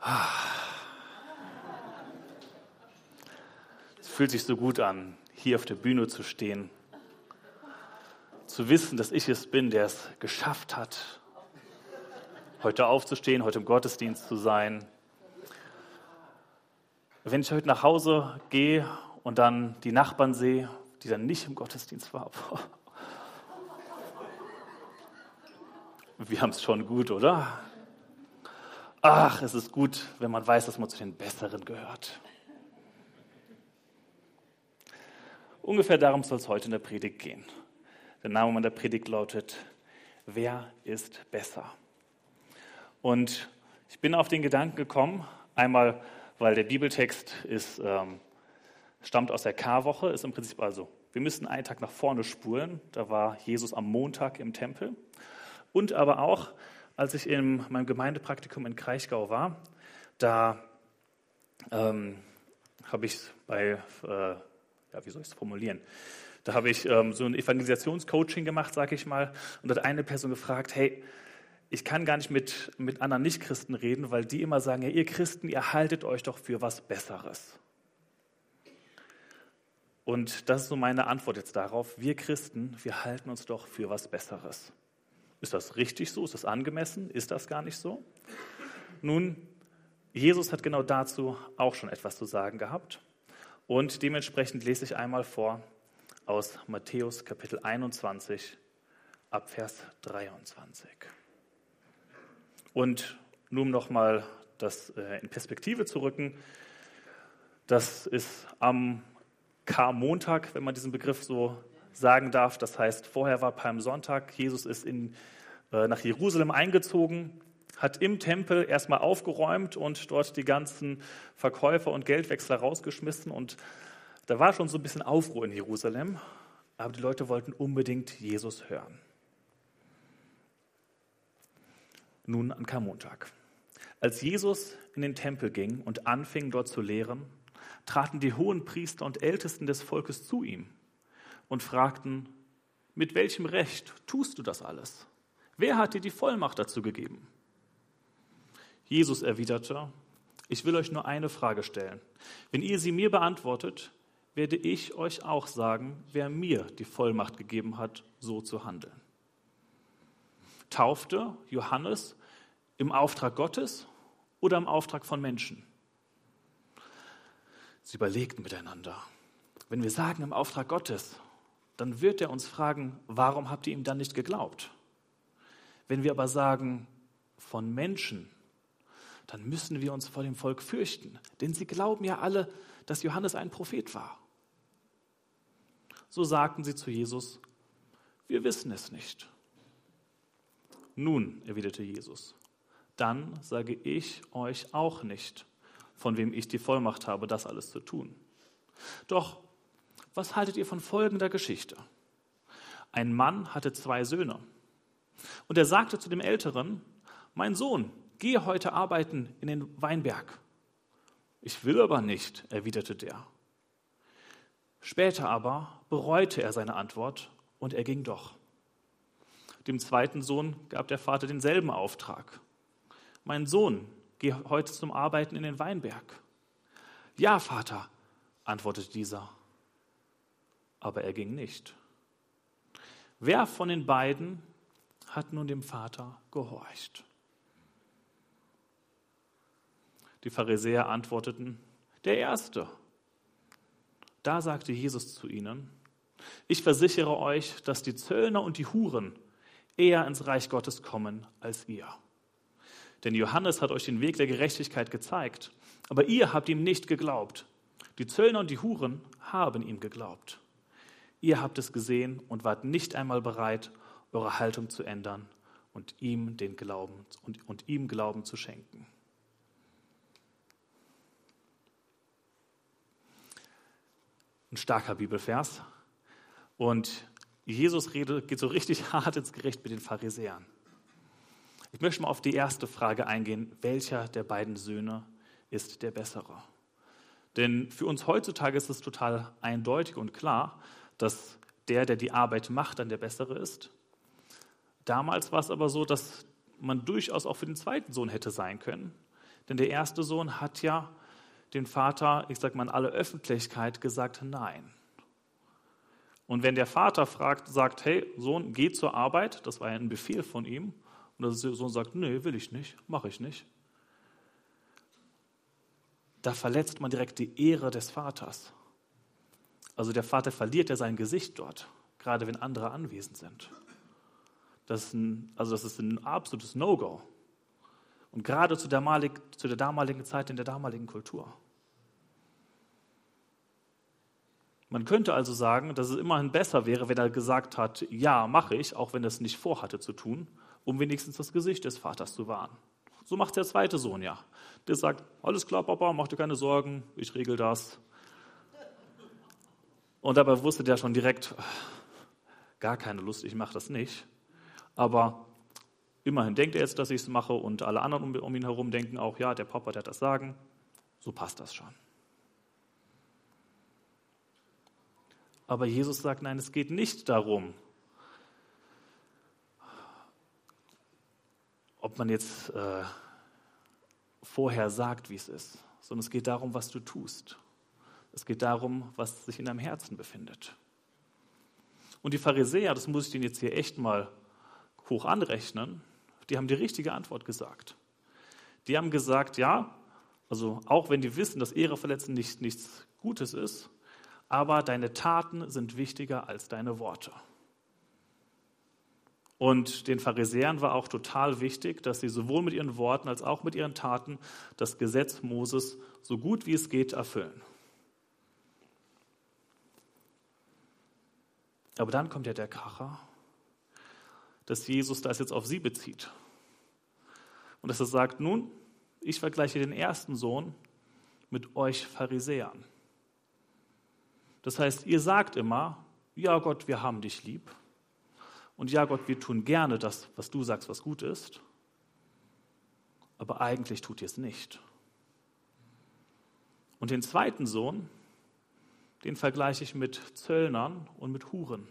Es fühlt sich so gut an, hier auf der Bühne zu stehen, zu wissen, dass ich es bin, der es geschafft hat, heute aufzustehen, heute im Gottesdienst zu sein. Wenn ich heute nach Hause gehe und dann die Nachbarn sehe, die dann nicht im Gottesdienst waren, wir haben es schon gut, oder? Ach, es ist gut, wenn man weiß, dass man zu den Besseren gehört. Ungefähr darum soll es heute in der Predigt gehen. Der Name meiner Predigt lautet: Wer ist besser? Und ich bin auf den Gedanken gekommen, einmal, weil der Bibeltext stammt aus der Karwoche, ist im Prinzip also, wir müssen einen Tag nach vorne spulen, da war Jesus am Montag im Tempel. Und aber auch, als ich in meinem Gemeindepraktikum in Kraichgau war, da habe ich wie soll ich es formulieren? Da habe ich so ein Evangelisationscoaching gemacht, sage ich mal, und da hat eine Person gefragt: Hey, ich kann gar nicht mit anderen Nichtchristen reden, weil die immer sagen, ja, ihr Christen, ihr haltet euch doch für was Besseres. Und das ist so meine Antwort jetzt darauf: Wir Christen, wir halten uns doch für was Besseres. Ist das richtig so? Ist das angemessen? Ist das gar nicht so? Nun, Jesus hat genau dazu auch schon etwas zu sagen gehabt. Und dementsprechend lese ich einmal vor aus Matthäus Kapitel 21 ab Vers 23. Und nur um nochmal das in Perspektive zu rücken, das ist am Karmontag, wenn man diesen Begriff so sagen darf. Das heißt, vorher war Palmsonntag, Jesus ist nach Jerusalem eingezogen, hat im Tempel erstmal aufgeräumt und dort die ganzen Verkäufer und Geldwechsler rausgeschmissen. Und da war schon so ein bisschen Aufruhr in Jerusalem, aber die Leute wollten unbedingt Jesus hören. Nun an Karmontag. Als Jesus in den Tempel ging und anfing dort zu lehren, traten die Hohenpriester und Ältesten des Volkes zu ihm und fragten: Mit welchem Recht tust du das alles? Wer hat dir die Vollmacht dazu gegeben? Jesus erwiderte: Ich will euch nur eine Frage stellen. Wenn ihr sie mir beantwortet, werde ich euch auch sagen, wer mir die Vollmacht gegeben hat, so zu handeln. Taufte Johannes im Auftrag Gottes oder im Auftrag von Menschen? Sie überlegten miteinander. Wenn wir sagen im Auftrag Gottes, dann wird er uns fragen, warum habt ihr ihm dann nicht geglaubt? Wenn wir aber sagen von Menschen, dann müssen wir uns vor dem Volk fürchten, denn sie glauben ja alle, dass Johannes ein Prophet war. So sagten sie zu Jesus: Wir wissen es nicht. Nun, erwiderte Jesus, dann sage ich euch auch nicht, von wem ich die Vollmacht habe, das alles zu tun. Doch, was haltet ihr von folgender Geschichte? Ein Mann hatte 2 Söhne. Und er sagte zu dem Älteren: Mein Sohn, gehe heute arbeiten in den Weinberg. Ich will aber nicht, erwiderte der. Später aber bereute er seine Antwort und er ging doch. Dem zweiten Sohn gab der Vater denselben Auftrag. Mein Sohn, geh heute zum Arbeiten in den Weinberg. Ja, Vater, antwortete dieser. Aber er ging nicht. Wer von den beiden hat nun dem Vater gehorcht? Die Pharisäer antworteten: Der Erste. Da sagte Jesus zu ihnen: Ich versichere euch, dass die Zöllner und die Huren eher ins Reich Gottes kommen als ihr. Denn Johannes hat euch den Weg der Gerechtigkeit gezeigt, aber ihr habt ihm nicht geglaubt. Die Zöllner und die Huren haben ihm geglaubt. Ihr habt es gesehen und wart nicht einmal bereit, eure Haltung zu ändern und ihm Glauben zu schenken. Ein starker Bibelvers. Und Jesus geht so richtig hart ins Gericht mit den Pharisäern. Ich möchte mal auf die erste Frage eingehen: Welcher der beiden Söhne ist der Bessere? Denn für uns heutzutage ist es total eindeutig und klar, dass der die Arbeit macht, dann der Bessere ist. Damals war es aber so, dass man durchaus auch für den zweiten Sohn hätte sein können. Denn der erste Sohn hat ja den Vater, ich sage mal in aller Öffentlichkeit, gesagt Nein. Und wenn der Vater sagt, hey Sohn, geh zur Arbeit, das war ja ein Befehl von ihm, und der Sohn sagt, nee, will ich nicht, mache ich nicht, da verletzt man direkt die Ehre des Vaters. Also der Vater verliert ja sein Gesicht dort, gerade wenn andere anwesend sind. Das ist ein absolutes No-Go. Und gerade zu der damaligen Zeit, in der damaligen Kultur. Man könnte also sagen, dass es immerhin besser wäre, wenn er gesagt hat, ja, mache ich, auch wenn er es nicht vorhatte zu tun, um wenigstens das Gesicht des Vaters zu wahren. So macht der zweite Sohn ja. Der sagt, alles klar, Papa, mach dir keine Sorgen, ich regel das. Und dabei wusste der schon direkt, gar keine Lust, ich mache das nicht. Aber immerhin denkt er jetzt, dass ich es mache und alle anderen um ihn herum denken auch, ja, der Papa, der hat das Sagen, so passt das schon. Aber Jesus sagt, nein, es geht nicht darum, ob man jetzt vorher sagt, wie es ist, sondern es geht darum, was du tust. Es geht darum, was sich in deinem Herzen befindet. Und die Pharisäer, das muss ich denen jetzt hier echt mal hoch anrechnen, die haben die richtige Antwort gesagt. Die haben gesagt, ja, also auch wenn die wissen, dass Ehreverletzen nichts Gutes ist, aber deine Taten sind wichtiger als deine Worte. Und den Pharisäern war auch total wichtig, dass sie sowohl mit ihren Worten als auch mit ihren Taten das Gesetz Moses so gut wie es geht erfüllen. Aber dann kommt ja der Kracher, dass Jesus das jetzt auf sie bezieht. Und dass er sagt, nun, ich vergleiche den ersten Sohn mit euch Pharisäern. Das heißt, ihr sagt immer, ja Gott, wir haben dich lieb. Und ja Gott, wir tun gerne das, was du sagst, was gut ist. Aber eigentlich tut ihr es nicht. Und den zweiten Sohn, den vergleiche ich mit Zöllnern und mit Huren.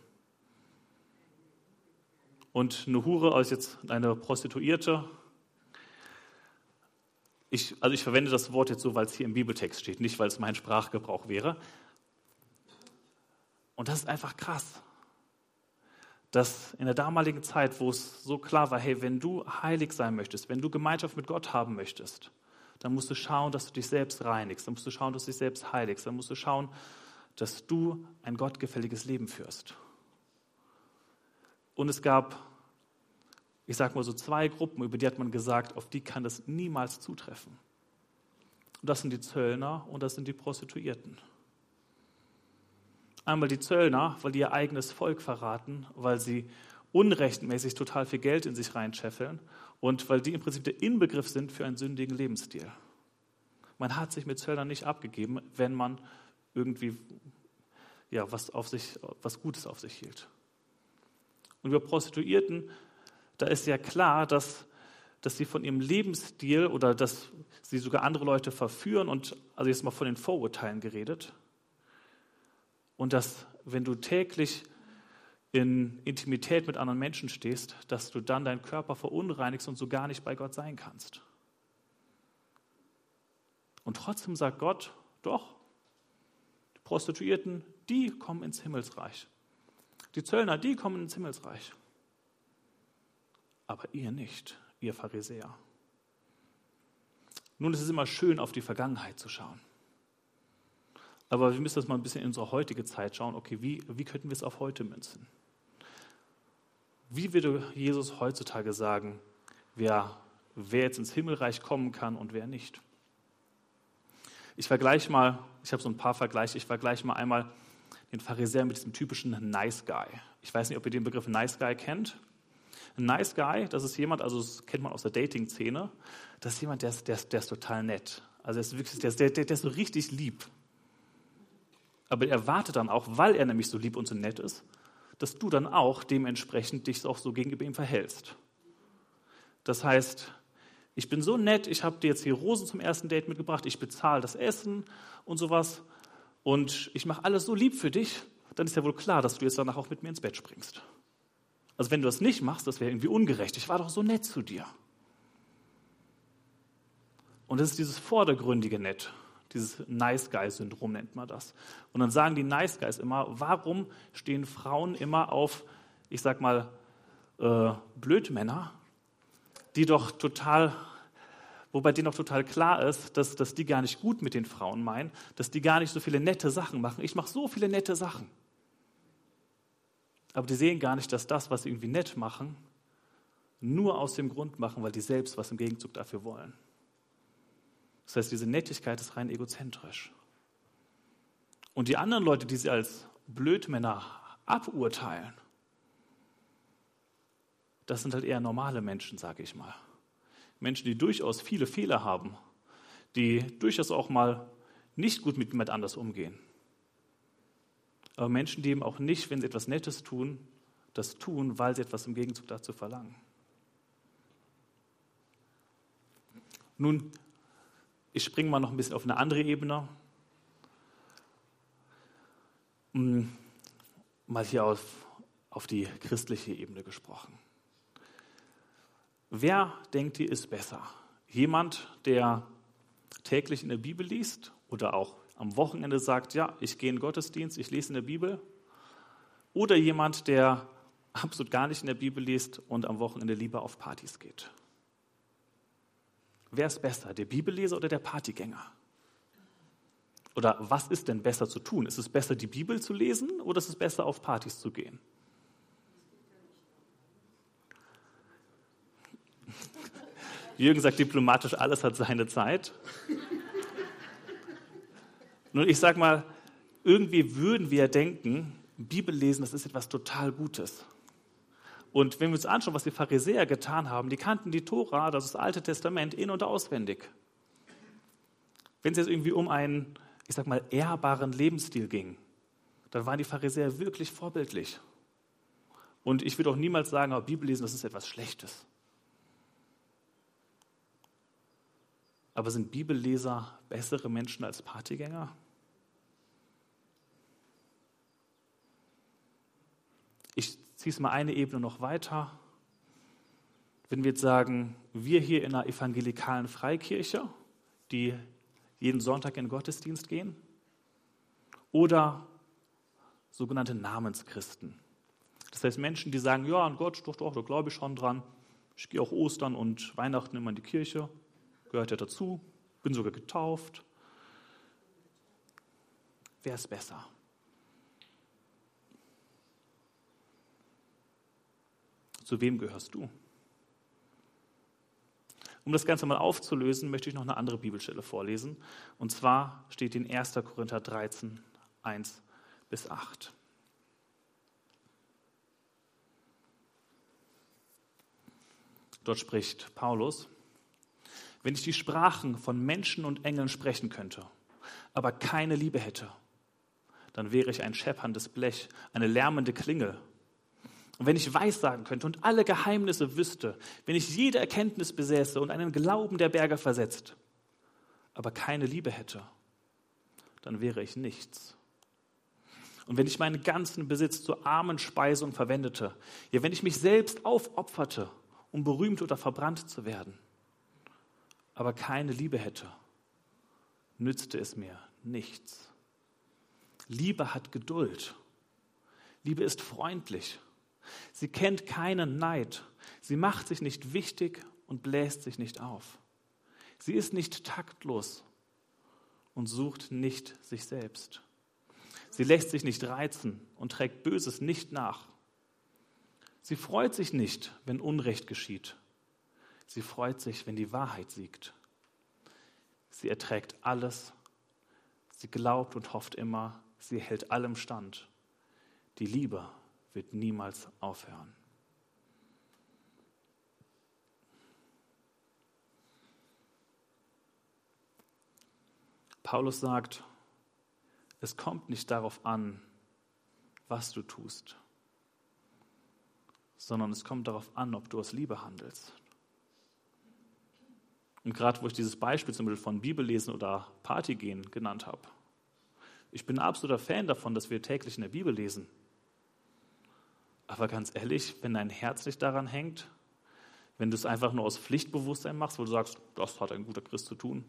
Und eine Hure als jetzt eine Prostituierte. Ich verwende das Wort jetzt so, weil es hier im Bibeltext steht, nicht weil es mein Sprachgebrauch wäre. Und das ist einfach krass, dass in der damaligen Zeit, wo es so klar war, hey, wenn du heilig sein möchtest, wenn du Gemeinschaft mit Gott haben möchtest, dann musst du schauen, dass du dich selbst reinigst, dann musst du schauen, dass du dich selbst heiligst, dann musst du schauen, dass du ein gottgefälliges Leben führst. Und es gab, ich sag mal so 2 Gruppen, über die hat man gesagt, auf die kann das niemals zutreffen. Und das sind die Zöllner und das sind die Prostituierten. Einmal die Zöllner, weil die ihr eigenes Volk verraten, weil sie unrechtmäßig total viel Geld in sich reinscheffeln und weil die im Prinzip der Inbegriff sind für einen sündigen Lebensstil. Man hat sich mit Zöllnern nicht abgegeben, wenn man irgendwie was Gutes auf sich hielt. Und über Prostituierten, da ist ja klar, dass sie von ihrem Lebensstil oder dass sie sogar andere Leute verführen und, also jetzt mal von den Vorurteilen geredet, und dass, wenn du täglich in Intimität mit anderen Menschen stehst, dass du dann deinen Körper verunreinigst und so gar nicht bei Gott sein kannst. Und trotzdem sagt Gott, doch, die Prostituierten, die kommen ins Himmelsreich. Die Zöllner, die kommen ins Himmelsreich. Aber ihr nicht, ihr Pharisäer. Nun, es ist immer schön, auf die Vergangenheit zu schauen. Aber wir müssen das mal ein bisschen in unsere heutige Zeit schauen. Okay, wie könnten wir es auf heute münzen? Wie würde Jesus heutzutage sagen, wer jetzt ins Himmelreich kommen kann und wer nicht? Ich vergleiche mal, ich habe so ein paar Vergleiche, ich vergleiche mal einmal den Pharisäer mit diesem typischen Nice Guy. Ich weiß nicht, ob ihr den Begriff Nice Guy kennt. Ein Nice Guy, das ist jemand, also das kennt man aus der Dating-Szene, das ist jemand, der ist total nett. Also der ist so richtig lieb. Aber er erwartet dann auch, weil er nämlich so lieb und so nett ist, dass du dann auch dementsprechend dich auch so gegenüber ihm verhältst. Das heißt, ich bin so nett, ich habe dir jetzt hier Rosen zum ersten Date mitgebracht, ich bezahle das Essen und sowas und ich mache alles so lieb für dich, dann ist ja wohl klar, dass du jetzt danach auch mit mir ins Bett springst. Also wenn du das nicht machst, das wäre irgendwie ungerecht. Ich war doch so nett zu dir. Und das ist dieses vordergründige Nett, dieses Nice-Guy-Syndrom nennt man das. Und dann sagen die Nice Guys immer, warum stehen Frauen immer auf, ich sag mal, Blödmänner, wobei denen doch total klar ist, dass die gar nicht gut mit den Frauen meinen, dass die gar nicht so viele nette Sachen machen. Ich mache so viele nette Sachen. Aber die sehen gar nicht, dass das, was sie irgendwie nett machen, nur aus dem Grund machen, weil die selbst was im Gegenzug dafür wollen. Das heißt, diese Nettigkeit ist rein egozentrisch. Und die anderen Leute, die sie als Blödmänner aburteilen, das sind halt eher normale Menschen, sage ich mal. Menschen, die durchaus viele Fehler haben, die durchaus auch mal nicht gut mit jemand anders umgehen. Aber Menschen, die eben auch nicht, wenn sie etwas Nettes tun, das tun, weil sie etwas im Gegenzug dazu verlangen. Nun, ich springe mal noch ein bisschen auf eine andere Ebene. Mal hier auf die christliche Ebene gesprochen. Wer denkt ihr ist besser? Jemand, der täglich in der Bibel liest oder auch am Wochenende sagt, ja, ich gehe in den Gottesdienst, ich lese in der Bibel? Oder jemand, der absolut gar nicht in der Bibel liest und am Wochenende lieber auf Partys geht? Wer ist besser, der Bibelleser oder der Partygänger? Oder was ist denn besser zu tun? Ist es besser, die Bibel zu lesen oder ist es besser, auf Partys zu gehen? Jürgen sagt diplomatisch, alles hat seine Zeit. Nun, ich sage mal, irgendwie würden wir denken, Bibel lesen, das ist etwas total Gutes. Und wenn wir uns anschauen, was die Pharisäer getan haben, die kannten die Tora, das ist das Alte Testament, in- und auswendig. Wenn es jetzt irgendwie um einen, ich sag mal, ehrbaren Lebensstil ging, dann waren die Pharisäer wirklich vorbildlich. Und ich würde auch niemals sagen, aber Bibellesen, das ist etwas Schlechtes. Aber sind Bibelleser bessere Menschen als Partygänger? Ich ziehe es mal eine Ebene noch weiter. Wenn wir jetzt sagen, wir hier in einer evangelikalen Freikirche, die jeden Sonntag in den Gottesdienst gehen, oder sogenannte Namenschristen. Das heißt Menschen, die sagen, ja, an Gott, doch, da glaube ich schon dran. Ich gehe auch Ostern und Weihnachten immer in die Kirche, gehört ja dazu, bin sogar getauft. Wer ist besser? Zu wem gehörst du? Um das Ganze mal aufzulösen, möchte ich noch eine andere Bibelstelle vorlesen. Und zwar steht in 1. Korinther 13, 1-8. Dort spricht Paulus: Wenn ich die Sprachen von Menschen und Engeln sprechen könnte, aber keine Liebe hätte, dann wäre ich ein schepperndes Blech, eine lärmende Klingel. Und wenn ich Weissagen könnte und alle Geheimnisse wüsste, wenn ich jede Erkenntnis besäße und einen Glauben der Berge versetzt, aber keine Liebe hätte, dann wäre ich nichts. Und wenn ich meinen ganzen Besitz zur Armenspeisung verwendete, ja, wenn ich mich selbst aufopferte, um berühmt oder verbrannt zu werden, aber keine Liebe hätte, nützte es mir nichts. Liebe hat Geduld. Liebe ist freundlich. Sie kennt keinen Neid. Sie macht sich nicht wichtig und bläst sich nicht auf. Sie ist nicht taktlos und sucht nicht sich selbst. Sie lässt sich nicht reizen und trägt Böses nicht nach. Sie freut sich nicht, wenn Unrecht geschieht. Sie freut sich, wenn die Wahrheit siegt. Sie erträgt alles. Sie glaubt und hofft immer. Sie hält allem stand. Die Liebe wird niemals aufhören. Paulus sagt, es kommt nicht darauf an, was du tust, sondern es kommt darauf an, ob du aus Liebe handelst. Und gerade wo ich dieses Beispiel zum Beispiel von Bibellesen oder Partygehen genannt habe, ich bin ein absoluter Fan davon, dass wir täglich in der Bibel lesen. Aber ganz ehrlich, wenn dein Herz nicht daran hängt, wenn du es einfach nur aus Pflichtbewusstsein machst, wo du sagst, das hat ein guter Christ zu tun.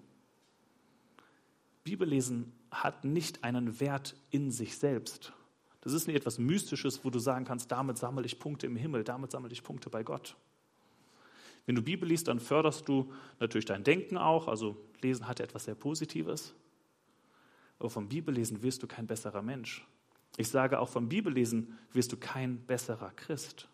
Bibellesen hat nicht einen Wert in sich selbst. Das ist nicht etwas Mystisches, wo du sagen kannst, damit sammle ich Punkte im Himmel, damit sammle ich Punkte bei Gott. Wenn du Bibel liest, dann förderst du natürlich dein Denken auch, also Lesen hat etwas sehr Positives. Aber vom Bibellesen wirst du kein besserer Mensch. Ich sage auch, vom Bibellesen wirst du kein besserer Christ.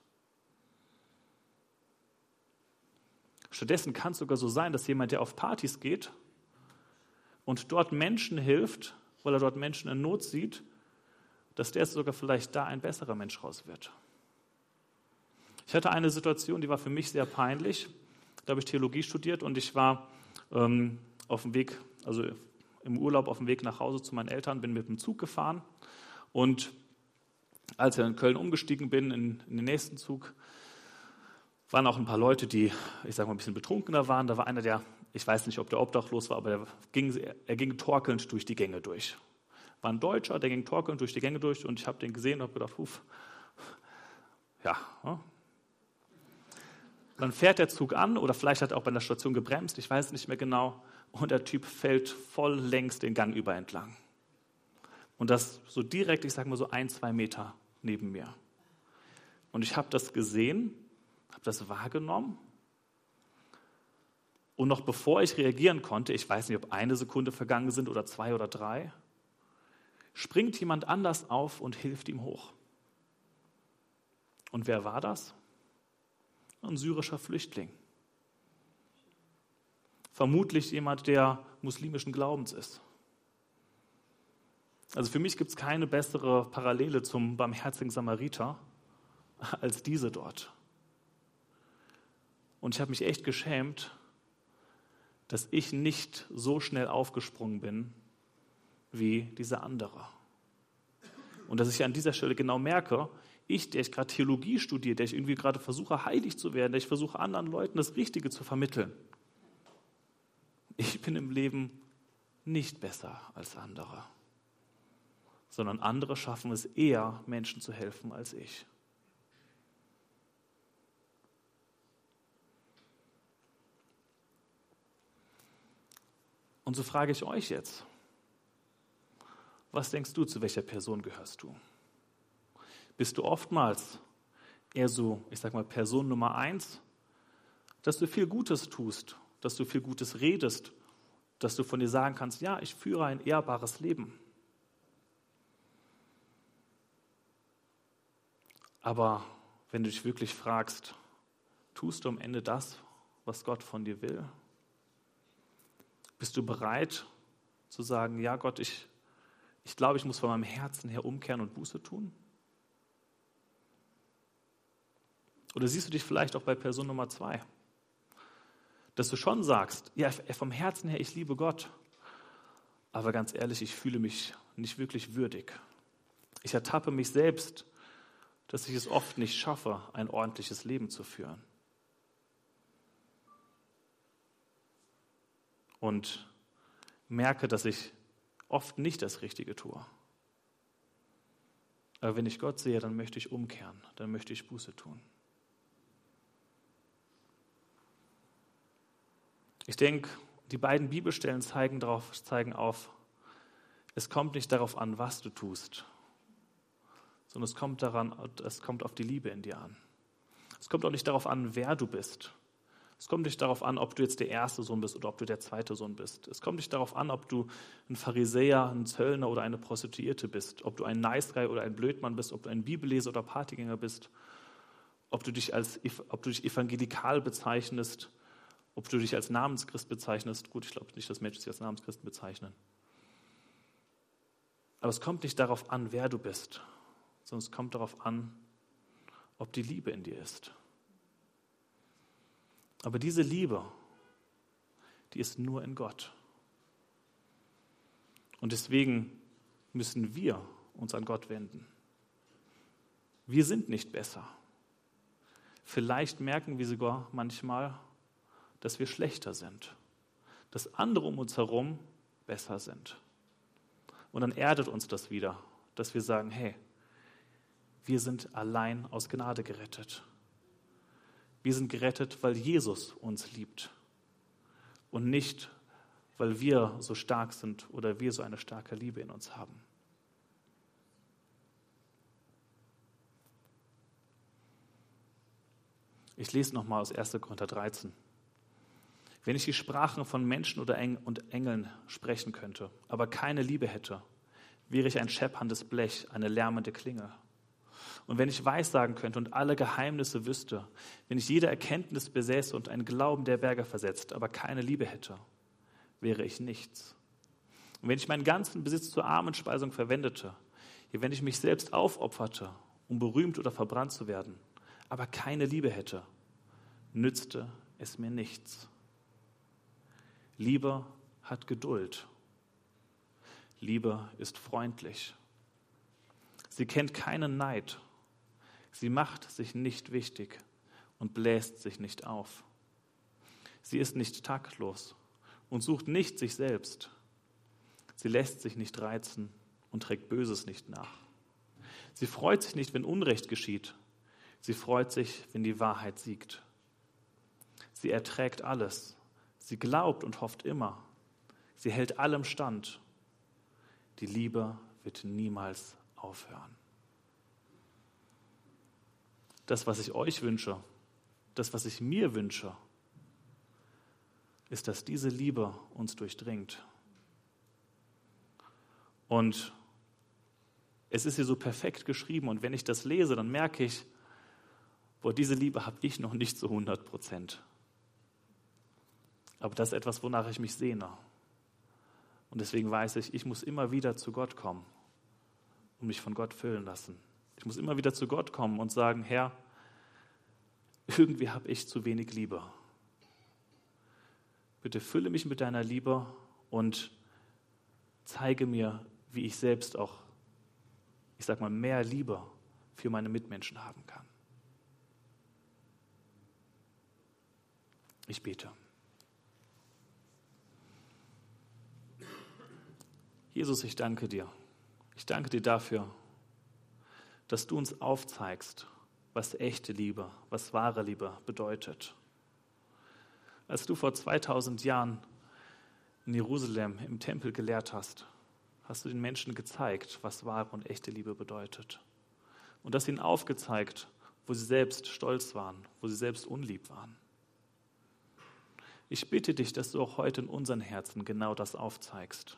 Stattdessen kann es sogar so sein, dass jemand, der auf Partys geht und dort Menschen hilft, weil er dort Menschen in Not sieht, dass der sogar vielleicht da ein besserer Mensch raus wird. Ich hatte eine Situation, die war für mich sehr peinlich. Da habe ich Theologie studiert und ich war auf dem Weg, also im Urlaub auf dem Weg nach Hause zu meinen Eltern, bin mit dem Zug gefahren. Und als ich in Köln umgestiegen bin, in den nächsten Zug, waren auch ein paar Leute, die, ich sage mal, ein bisschen betrunkener waren. Da war einer, der, ich weiß nicht, ob der obdachlos war, aber er ging torkelnd durch die Gänge durch. War ein Deutscher, der ging torkelnd durch die Gänge durch und ich habe den gesehen und habe gedacht, ja. Dann fährt der Zug an oder vielleicht hat er auch bei der Station gebremst, ich weiß nicht mehr genau. Und der Typ fällt voll längs den Gang über entlang. Und das so direkt, ich sage mal so 1-2 Meter neben mir. Und ich habe das gesehen, habe das wahrgenommen. Und noch bevor ich reagieren konnte, ich weiß nicht, ob 1 Sekunde vergangen sind oder 2 oder 3, springt jemand anders auf und hilft ihm hoch. Und wer war das? Ein syrischer Flüchtling. Vermutlich jemand, der muslimischen Glaubens ist. Also für mich gibt es keine bessere Parallele zum barmherzigen Samariter als diese dort. Und ich habe mich echt geschämt, dass ich nicht so schnell aufgesprungen bin wie dieser andere. Und dass ich an dieser Stelle genau merke, der ich gerade Theologie studiere, der ich irgendwie gerade versuche, heilig zu werden, der ich versuche, anderen Leuten das Richtige zu vermitteln. Ich bin im Leben nicht besser als andere, sondern andere schaffen es eher, Menschen zu helfen als ich. Und so frage ich euch jetzt, was denkst du, zu welcher Person gehörst du? Bist du oftmals eher so, ich sag mal, Person Nummer 1, dass du viel Gutes tust, dass du viel Gutes redest, dass du von dir sagen kannst, ja, ich führe ein ehrbares Leben. Aber wenn du dich wirklich fragst, tust du am Ende das, was Gott von dir will? Bist du bereit zu sagen, ja Gott, ich glaube, ich muss von meinem Herzen her umkehren und Buße tun? Oder siehst du dich vielleicht auch bei Person Nummer 2? Dass du schon sagst, ja, vom Herzen her, ich liebe Gott, aber ganz ehrlich, ich fühle mich nicht wirklich würdig. Ich ertappe mich selbst, dass ich es oft nicht schaffe, ein ordentliches Leben zu führen. Und merke, dass ich oft nicht das Richtige tue. Aber wenn ich Gott sehe, dann möchte ich umkehren, dann möchte ich Buße tun. Ich denke, die beiden Bibelstellen zeigen auf, es kommt nicht darauf an, was du tust, sondern es kommt auf die Liebe in dir an. Es kommt auch nicht darauf an, wer du bist. Es kommt nicht darauf an, ob du jetzt der erste Sohn bist oder ob du der zweite Sohn bist. Es kommt nicht darauf an, ob du ein Pharisäer, ein Zöllner oder eine Prostituierte bist, ob du ein Nice Guy oder ein Blödmann bist, ob du ein Bibelleser oder Partygänger bist, ob du dich evangelikal bezeichnest, ob du dich als Namenschrist bezeichnest. Gut, ich glaube nicht, dass Menschen sich als Namenschristen bezeichnen. Aber es kommt nicht darauf an, wer du bist, sondern es kommt darauf an, ob die Liebe in dir ist. Aber diese Liebe, die ist nur in Gott. Und deswegen müssen wir uns an Gott wenden. Wir sind nicht besser. Vielleicht merken wir sogar manchmal, dass wir schlechter sind, dass andere um uns herum besser sind. Und dann erdet uns das wieder, dass wir sagen, hey, wir sind allein aus Gnade gerettet. Wir sind gerettet, weil Jesus uns liebt und nicht, weil wir so stark sind oder wir so eine starke Liebe in uns haben. Ich lese nochmal aus 1. Korinther 13. Wenn ich die Sprachen von Menschen und Engeln sprechen könnte, aber keine Liebe hätte, wäre ich ein schepperndes Blech, eine lärmende Klinge. Und wenn ich Weissagen könnte und alle Geheimnisse wüsste, wenn ich jede Erkenntnis besäße und einen Glauben, der Berge versetzt, aber keine Liebe hätte, wäre ich nichts. Und wenn ich meinen ganzen Besitz zur Armenspeisung verwendete, wenn ich mich selbst aufopferte, um berühmt oder verbrannt zu werden, aber keine Liebe hätte, nützte es mir nichts. Liebe hat Geduld. Liebe ist freundlich. Sie kennt keinen Neid. Sie macht sich nicht wichtig und bläst sich nicht auf. Sie ist nicht taktlos und sucht nicht sich selbst. Sie lässt sich nicht reizen und trägt Böses nicht nach. Sie freut sich nicht, wenn Unrecht geschieht. Sie freut sich, wenn die Wahrheit siegt. Sie erträgt alles. Sie glaubt und hofft immer. Sie hält allem stand. Die Liebe wird niemals aufhören. Das, was ich euch wünsche, das, was ich mir wünsche, ist, dass diese Liebe uns durchdringt. Und es ist hier so perfekt geschrieben. Und wenn ich das lese, dann merke ich, boah, diese Liebe habe ich noch nicht zu 100%. Aber das ist etwas, wonach ich mich sehne. Und deswegen weiß ich, ich muss immer wieder zu Gott kommen und mich von Gott füllen lassen. Ich muss immer wieder zu Gott kommen und sagen, Herr, irgendwie habe ich zu wenig Liebe. Bitte fülle mich mit deiner Liebe und zeige mir, wie ich selbst auch, ich sag mal, mehr Liebe für meine Mitmenschen haben kann. Ich bete. Jesus, ich danke dir. Ich danke dir dafür, dass du uns aufzeigst, was echte Liebe, was wahre Liebe bedeutet. Als du vor 2000 Jahren in Jerusalem im Tempel gelehrt hast, hast du den Menschen gezeigt, was wahre und echte Liebe bedeutet. Und hast ihnen aufgezeigt, wo sie selbst stolz waren, wo sie selbst unlieb waren. Ich bitte dich, dass du auch heute in unseren Herzen genau das aufzeigst.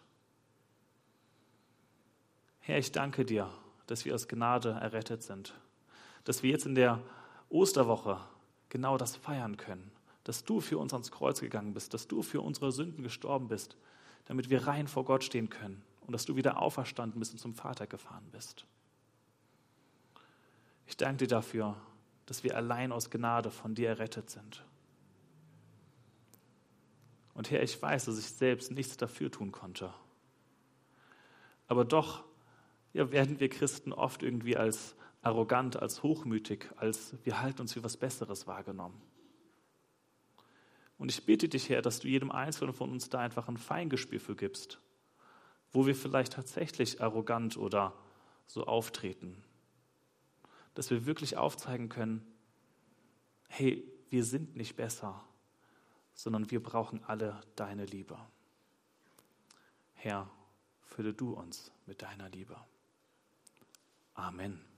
Herr, ich danke dir, dass wir aus Gnade errettet sind, dass wir jetzt in der Osterwoche genau das feiern können, dass du für uns ans Kreuz gegangen bist, dass du für unsere Sünden gestorben bist, damit wir rein vor Gott stehen können und dass du wieder auferstanden bist und zum Vater gefahren bist. Ich danke dir dafür, dass wir allein aus Gnade von dir errettet sind. Und Herr, ich weiß, dass ich selbst nichts dafür tun konnte. Aber doch werden wir Christen oft irgendwie als arrogant, als hochmütig, als wir halten uns für was Besseres wahrgenommen. Und ich bitte dich, Herr, dass du jedem Einzelnen von uns da einfach ein Feingespür für gibst, wo wir vielleicht tatsächlich arrogant oder so auftreten. Dass wir wirklich aufzeigen können, hey, wir sind nicht besser, sondern wir brauchen alle deine Liebe. Herr, fülle du uns mit deiner Liebe. Amen.